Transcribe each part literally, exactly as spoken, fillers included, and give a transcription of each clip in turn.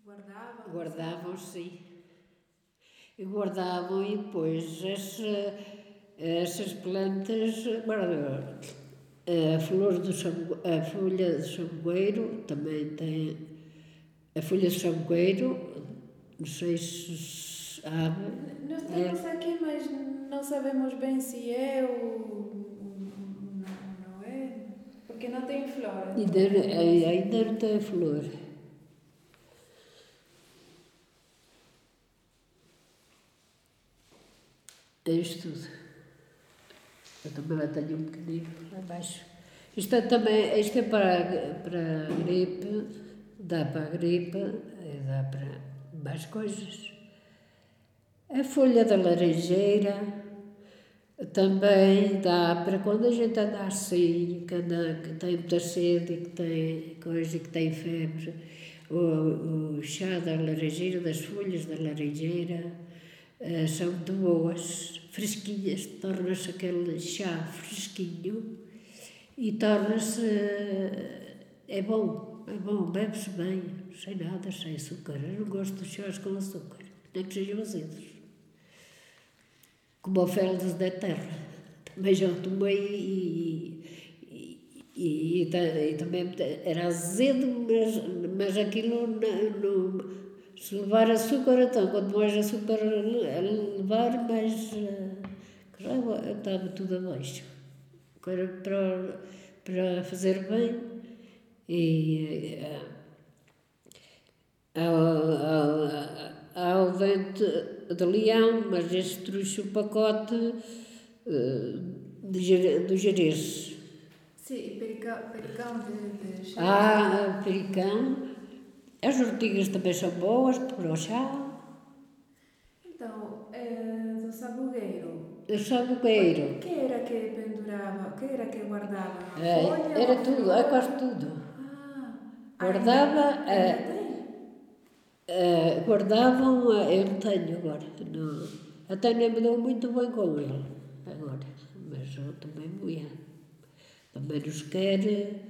Guardavam? Guardavam, sim. E guardavam e depois essa, essas plantas, guardavam. A flor do sangue, a folha de sangueiro também tem, a folha de sangueiro, não sei se sabe. Nós temos É, aqui, mas não sabemos bem se é ou não, não é, porque não tem flor. ainda, Então, ainda não tem flor. É isto tudo. Eu também lá tenho um pequenino lá embaixo. Isto é também, isto é para, para a gripe, dá para a gripe, e dá para mais coisas. A folha da laranjeira também dá para quando a gente anda assim, que, anda, que tem muita sede e que tem coisa e que tem febre. O, o chá da laranjeira, das folhas da laranjeira, uh, são muito boas, fresquinhas, torna-se aquele chá fresquinho e torna-se, uh, é bom, é bom, bebe-se bem, sem nada, sem açúcar. Eu não gosto de chás com açúcar, nem que sejam azedos. Como o fel da terra, também já tomei e, e, e, e, e também era azedo, mas, mas aquilo não, não, se levar açúcar, então, quanto mais açúcar a levar, mais uh, estava tudo abaixo. Agora, para, para fazer bem, e uh, ao, ao, ao dente de leão, mas este trouxe o pacote uh, de, do Jerez. sim, pericão, pericão de, de chá. Ah, pericão. As ortigas também são boas para o chá. Então, é, do sabugueiro. O sabugueiro. O que era que pendurava? O que era que guardava? A Uh, folha era ou a tudo, flor? é quase tudo. Ah, Guardava. ainda, ainda Uh, tem? uh, guardavam. Uh, eu não tenho agora. Não, até nem me dou muito bem com ele agora. Mas eu também moia. Também nos quer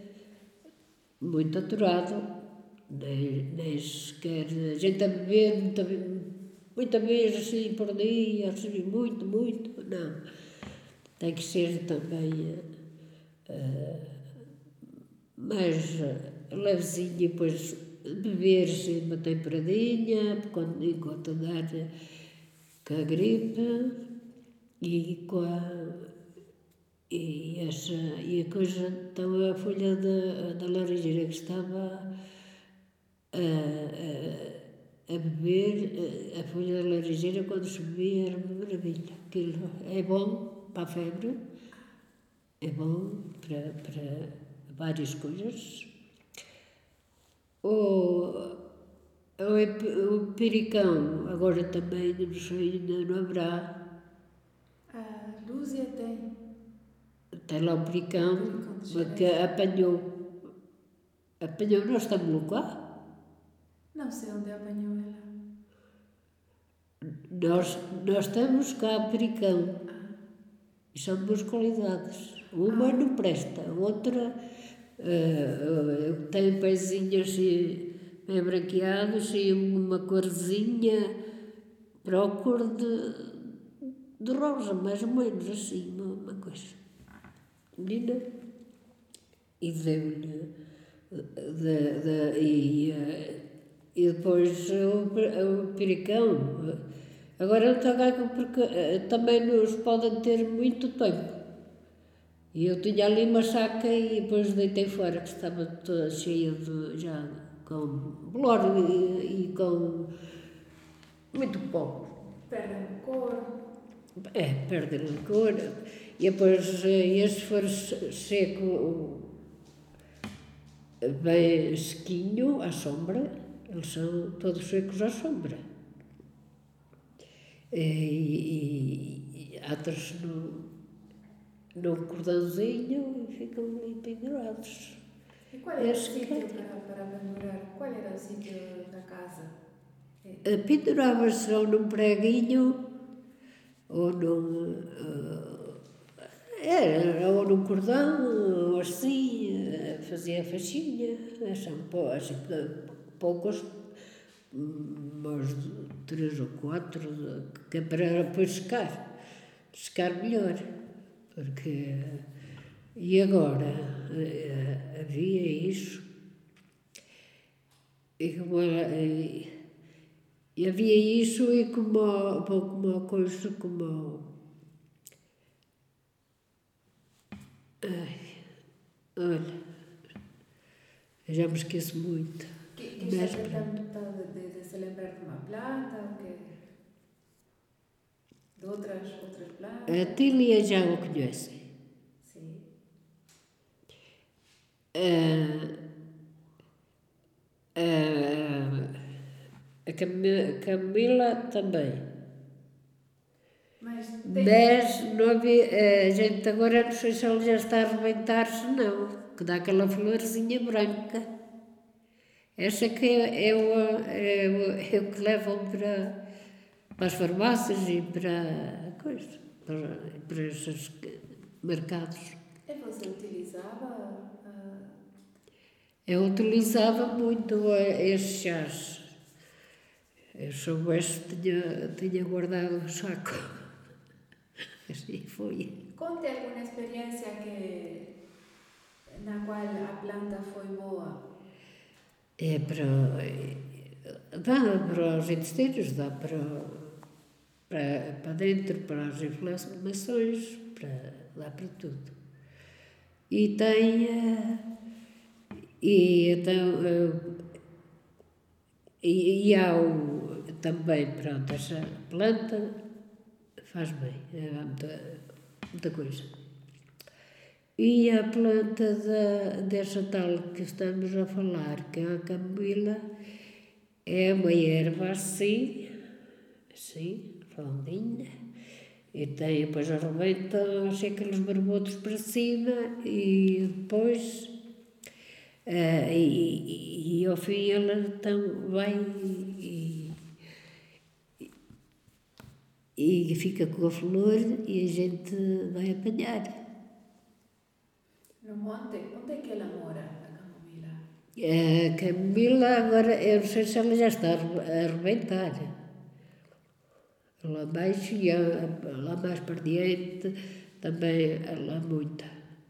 muito aturado, nem, nem sequer a gente a beber muita, muita vez assim por dia, assim, muito, muito, não. Tem que ser também uh, mais uh, levezinho, depois beber-se uma temperadinha, quando, enquanto andar com a gripe e com a E, essa, e a coisa, então a folha da, da laranjeira que estava a, a, a beber, a folha da laranjeira quando se bebia era uma maravilha. Aquilo é bom para a febre, é bom para, para várias coisas. O, o, o pericão, agora também, não sei, ainda não haverá. A Lúcia tem. Tem lá o pericão, que apanhou, apanhou, nós estamos lá. Não sei onde apanhou ela. Nós, nós temos cá pericão, e são de boas qualidades. Uma não presta, a outra uh, tem pezinhos assim, bem branqueados e uma corzinha para a cor de, de rosa, mais ou menos assim, uma, uma coisa. Menina, e deu-lhe, de, de, e, e depois o, o pericão. Agora ele está cá porque também nos podem ter muito tempo. E eu tinha ali uma saca e depois deitei fora, que estava toda cheia de, já com bolor e, e com muito pó. Perdem cor. É, perdem a cor. E depois este for seco, bem sequinho, à sombra, eles são todos secos à sombra. E, e, e atas no, num cordãozinho e ficam ali pendurados. E qual era Esse o sítio para, para pendurar? Qual era o sítio da casa? Pendurava-se ou num preguinho ou num, uh, era, ou num cordão, ou assim, uh, fazia a faixinha, são assim, poucos, umas três ou quatro, que é para depois secar, secar melhor, porque, e agora, havia isso, e, como, e, e havia isso e como, como uma coisa, como, ai, olha, já me esqueço muito. Que, que está tentando de, de se lembrar de uma planta ou quê? De outras, outras plantas? A tília já o conhecem. Sim. Uh, uh, a Camila, Camila também. Mas, tem... Mas não havia, a gente agora não sei se ela já está a arrebentar-se, não, que dá aquela florzinha branca. Essa que é, é, o, é, o, é o que levam para, para as farmácias e para, coisa, para, para esses mercados. E você utilizava? Uh... Eu utilizava muito esses chás. Eu soubesse, tinha, tinha guardado o saco. Assim foi. Conte alguma experiência que, na qual a planta foi boa. É para, dá para os intestinos, dá para, para, para dentro, para as inflamações, para, dá para tudo. E tem, e então, e, e há o, também, pronto, essa planta faz bem, é muita, muita coisa. E a planta da, dessa tal que estamos a falar, que é a camomila, é uma erva assim, assim, redondinha, e tem, depois arrebenta assim, aqueles barbotos para cima, e depois, uh, e, e, e ao fim ela então vai e, e, e fica com a flor e a gente vai apanhar. No monte? Onde é que ela mora, a camomila? A camomila, agora, eu não sei se ela já está a arrebentar. Lá mais, e lá mais para diante, também lá muita.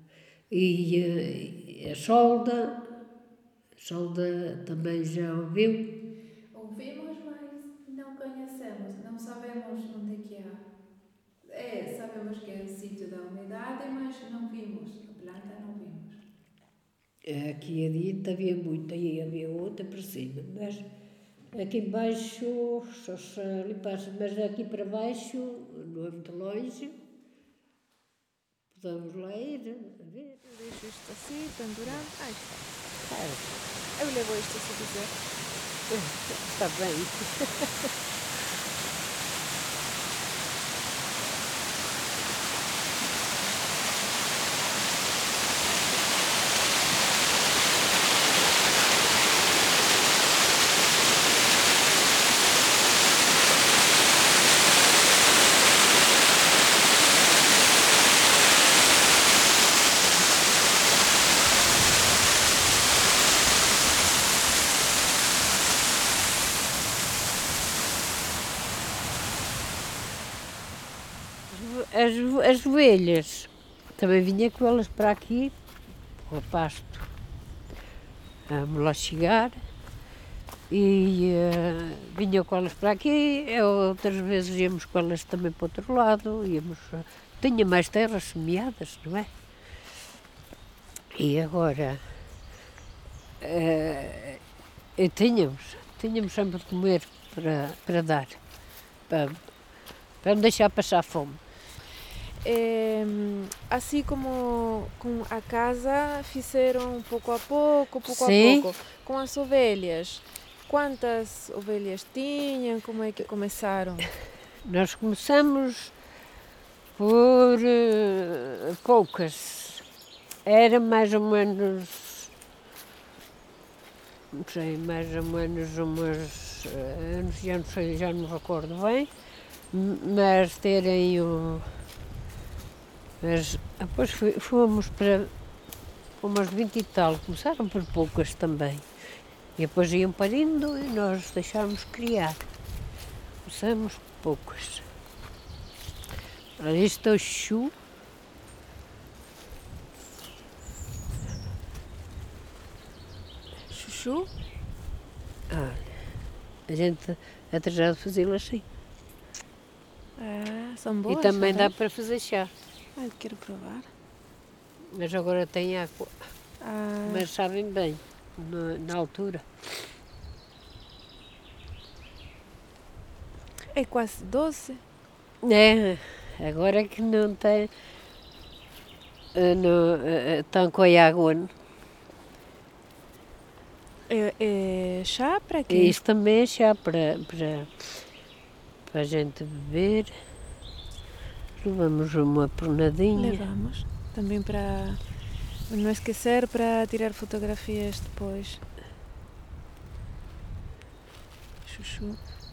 E a solda, a solda também já ouviu? Ouvimos, mas não conhecemos, não sabemos onde é que há. É, sabemos que é o sítio da umidade, mas não vimos. Planta não vimos. Aqui adiante havia muita e havia outra por cima, mas aqui embaixo só se ali passa, mas aqui para baixo, não é muito longe, podemos lá ir, a ver. Eu deixo isto assim, pendurando. Ah, está. Claro. Eu levo isto se quiser. Está bem. As, as ovelhas, também vinha com elas para aqui, para o pasto. Vamos lá chegar e uh, vinha com elas para aqui, outras vezes íamos com elas também para o outro lado, íamos, uh, tinha mais terras semeadas, não é? E agora, uh, e tínhamos, tínhamos sempre de comer para, para dar, para, para não deixar passar fome. É, assim como com a casa fizeram pouco a pouco, pouco Sim. a pouco. Com as ovelhas, quantas ovelhas tinham? Como é que começaram? Nós começamos por uh, poucas. Era mais ou menos, não sei, mais ou menos umas, uh, já não sei, já não me recordo bem, mas terem o... Mas depois fomos para umas vinte e tal, começaram por poucas também. E depois iam parindo e nós deixámos criar. Usamos poucas. Olha, este é o chuchu. Chuchu? Olha, a gente é tratado de fazê-lo assim. Ah, são boas. E também dá sabes? para fazer chá. Ai, quero provar. Mas agora tem água. Ah, Mas sabem bem, na, na altura. é quase doce. É, agora que não tem. eh, Não, eh, estão com a água. É, é chá para quê? E isso também é chá para, para, para a gente beber. Levamos uma pronadinha. Levamos. Também para não esquecer para tirar fotografias depois. Chuchu.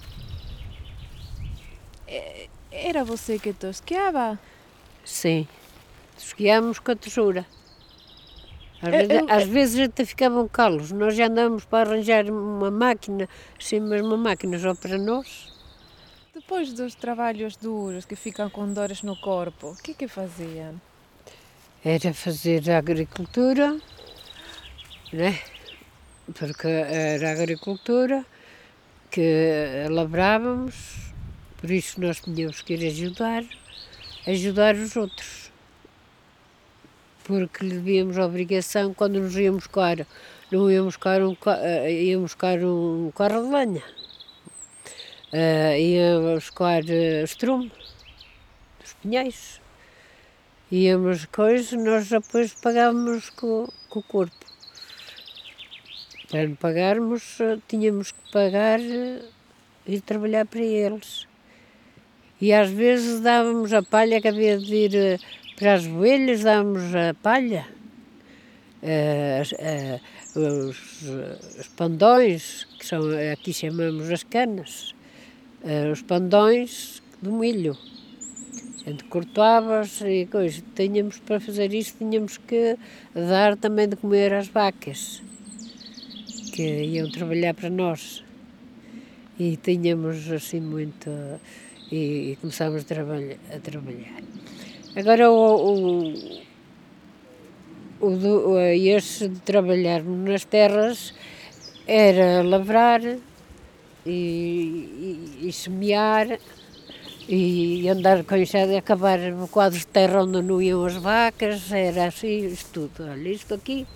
É, era você que tosqueava? Sim, esquiámos com a tesoura. Às, Eu- vezes, eu- às vezes até ficavam calos. Nós já andamos para arranjar uma máquina, sim, mas uma máquina só para nós. Depois dos trabalhos duros que ficam com dores no corpo, o que que faziam? Era fazer a agricultura, né? Porque era a agricultura que lavrávamos, por isso nós tínhamos que ir ajudar, ajudar os outros. Porque lhe devíamos a obrigação, quando nos íamos buscar, não íamos buscar um, ca- eh, íamos buscar um carro de lenha. Uh, íamos buscar uh, estrume dos pinheiros. Íamos coisas, nós depois pagávamos com, com o corpo. Para não pagarmos, uh, tínhamos que pagar uh, ir trabalhar para eles. E às vezes dávamos a palha que havia de ir uh, para as ovelhas, dávamos a palha. Uh, as- uh, os, uh, os pandões, que são, aqui chamamos as canas. Uh, os pandões do milho. A gente cortava-os e coisa. Tínhamos, para fazer isso, tínhamos que dar também de comer às vacas, que iam trabalhar para nós. E tínhamos assim muito. E, e começámos a, trabalha, a trabalhar. Agora, o, o, o, do- este de trabalhar nas terras era lavrar e, e, e semear e andar com enxada e acabar quadros de terra onde não iam as vacas, era assim, isto tudo. Olha, isto aqui,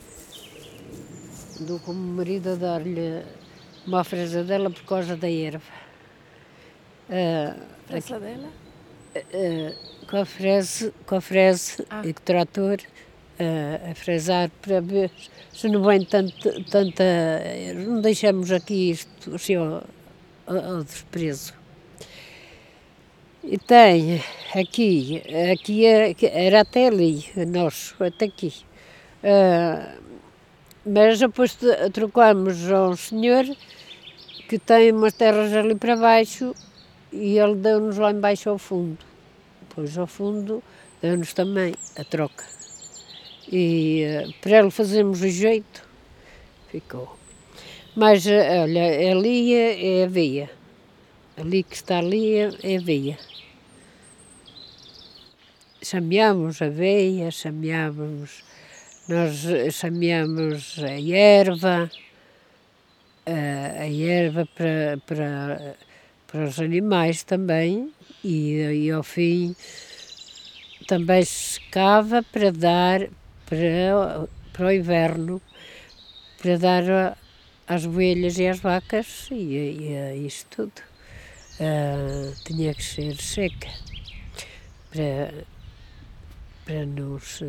ando com o meu marido a dar-lhe uma fresa dela por causa da erva. Ah, Pressa dela? ah, com a frese, com a frese Ah. e com o trator ah, a fresar para ver se não vem tanto, tanta. Não deixamos aqui isto assim ao, ao, ao desprezo. E tem aqui, aqui é- era até ali, nosso, até aqui. Ah, mas depois t- trocamos a um senhor que tem umas terras ali para baixo e ele deu-nos lá embaixo ao fundo. Depois ao fundo deu-nos também a troca. E ah, para ele fazermos o jeito, ficou. Mas ah, olha, ali é, é aveia. Ali que está ali é, é aveia. Semeamos aveia, semeávamos, nós semeamos a erva, a, a erva para, para, para os animais também, e, e ao fim também secava para dar para, para o inverno, para dar a- às ovelhas e às vacas e, e a isso tudo. Ah, tinha que ser seca para, para não se,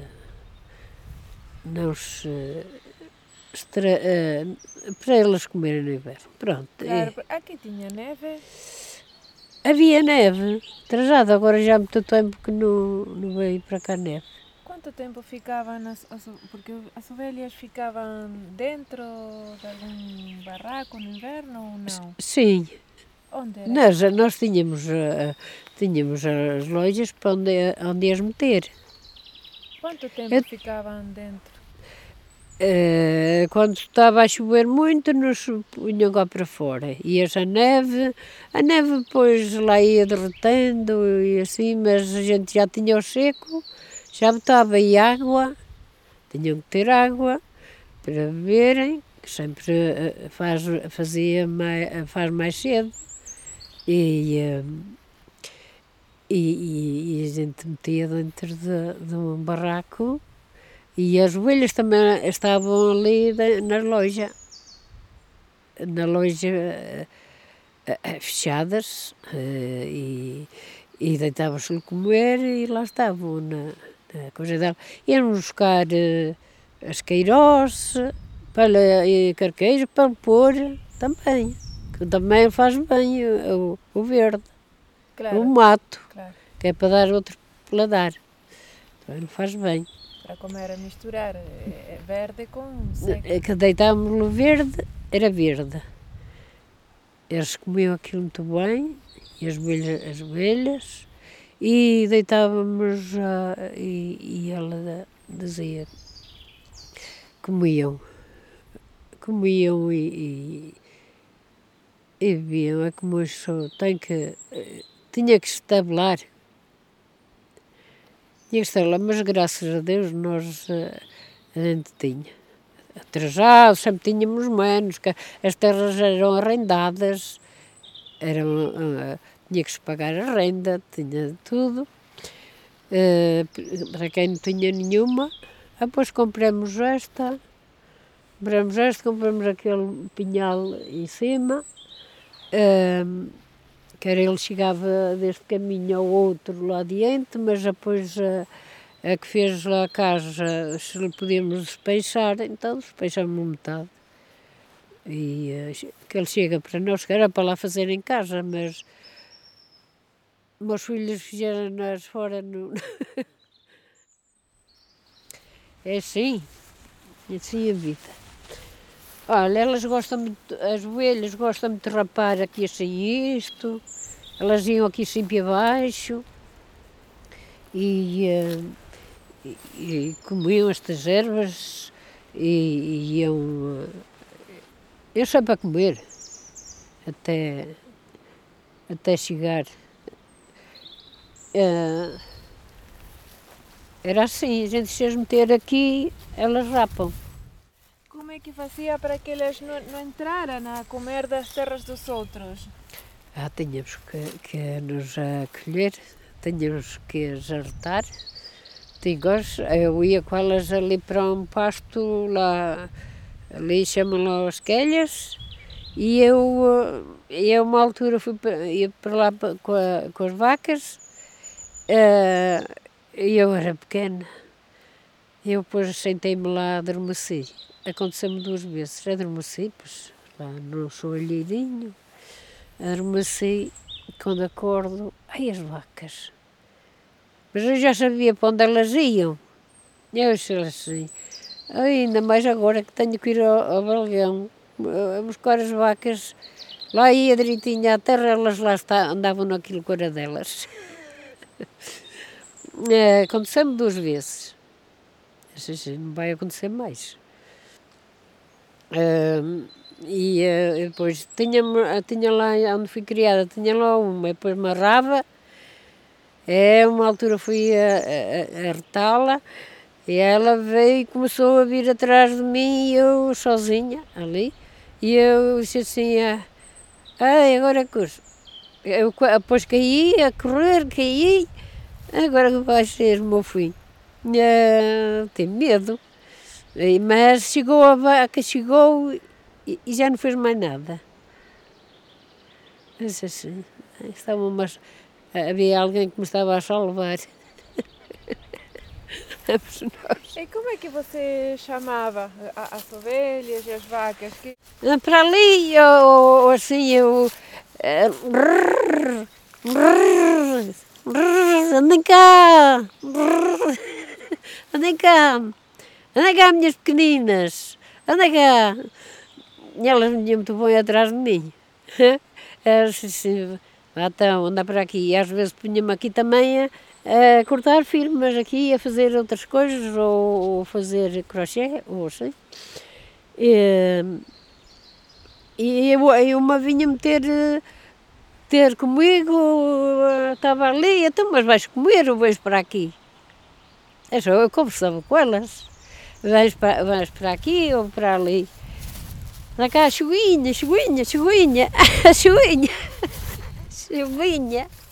não se estra- eh, para elas comerem no inverno. Pronto. Claro, é. aqui tinha neve. Havia neve, trajado, agora já há muito tempo que não, não veio para cá neve. Quanto tempo ficavam as, as o- porque as ovelhas ficavam dentro de algum barraco no inverno ou não? Sim, Onde era? nós, nós tínhamos, eh, tínhamos as lojas para onde, onde as meter. Quanto tempo Eu- ficavam dentro? Uh, quando estava a chover muito, nos punham cá para fora. Ia-se a neve, a neve depois lá ia derretendo e assim, mas a gente já tinha o seco, já botava aí água, tinham que ter água para beberem, que sempre uh, faz, fazia mais, faz mais cedo. E, uh, e, e a gente metia dentro de, de um barraco. E as ovelhas também estavam ali na loja, na loja uh, fechadas, uh, e, e deitavam-se-lhe comer e lá estavam na, na coisa dela. Iam buscar uh, as queirós, para, e carqueiros para pôr também, que também faz bem o, o verde, claro, o mato, claro, que é para dar outro paladar, também faz bem. Para comer a misturar verde com seco. Que deitávamos-lo verde, era verde. Eles comiam aquilo muito bem, e as ovelhas, as ovelhas e deitávamos, uh, e, e ela dizia, comiam, comiam e, e, e bebiam. É como isso, tem que, tinha que estabelar. Mas graças a Deus nós, a gente tinha. Trajado, sempre tínhamos menos, que as terras eram arrendadas, eram, uh, tinha que se pagar a renda, tinha tudo. Uh, para quem não tinha nenhuma, depois compramos esta, compramos esta, compramos aquele pinhal em cima, uh, que era ele chegava deste caminho ao outro lá adiante, mas depois a, a que fez lá a casa, se lhe podíamos despeixar, então despeixamos metade. E que ele chega para nós, que era para lá fazer em casa, mas meus filhos fizeram-nas fora no... É assim, é assim a vida. Olha, elas gostam muito, as ovelhas gostam muito de rapar aqui assim isto, elas iam aqui sempre abaixo e, e, e comiam estas ervas e, e iam, eu só para comer, até, até chegar. Uh, era assim, a gente se as meter aqui, elas rapam. Como é que fazia para que eles não, não entraram a comer das terras dos outros? Ah, tínhamos que, que nos acolher, tínhamos que as arretar. Eu ia com elas ali para um pasto, lá, ali chamam-lá as quelhas, e eu, eu uma altura fui para, ia para lá com, a, com as vacas, e eu era pequena, eu depois sentei-me lá, adormeci. Aconteceu-me duas vezes, adormeci, pois, lá no soalheirinho, adormeci, quando acordo, ai as vacas. Mas eu já sabia para onde elas iam. Eu achei assim, ainda mais agora que tenho que ir ao, ao balgão, a buscar as vacas, lá ia direitinho à terra, elas lá está, andavam naquilo que era delas. É, aconteceu-me duas vezes. Achei assim, não vai acontecer mais. Uh, e uh, depois tinha, tinha lá onde fui criada, tinha lá uma, depois uma raba, é, uma altura fui a, a, a retá-la e ela veio e começou a vir atrás de mim e eu sozinha ali, e eu disse assim, ai, agora curso. Eu depois caí, a correr, caí, agora vai ser o meu fim. Uh, tenho medo. Mas chegou a vaca, chegou e, e já não fez mais nada. Mas assim, estava umas, havia alguém que me estava a salvar. E como é que você chamava as ovelhas e as vacas? Que... Para ali, ou assim, eu... Andem cá! Andem cá! Anda cá, minhas pequeninas, anda cá. E elas vinham muito bem atrás de mim. Elas assim, lá estão, anda para aqui. E às vezes punha-me aqui também a, a cortar firmas aqui, a fazer outras coisas, ou, ou fazer crochê, ou assim. E, e eu, eu uma vinha-me ter, ter comigo, estava ali, então, mas vais comer ou vais para aqui? Eu, eu conversava com elas, vais para, vais para aqui ou para ali? Para cá, chuguinha, chuguinha, chuguinha, chuguinha, chuguinha.